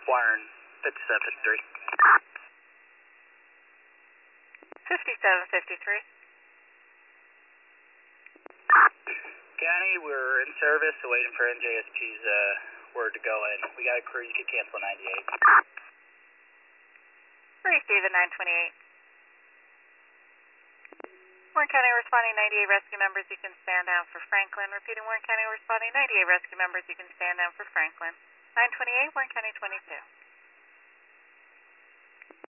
Warren, 5753. 5753. County, we're in service, waiting for NJSP's word to go in. We got a crew, you could cancel 98. Receive at 928. Warren County responding 98 rescue members, you can stand down for Franklin. Repeating, Warren County responding 98 rescue members, you can stand down for Franklin. 928, Warren County 22.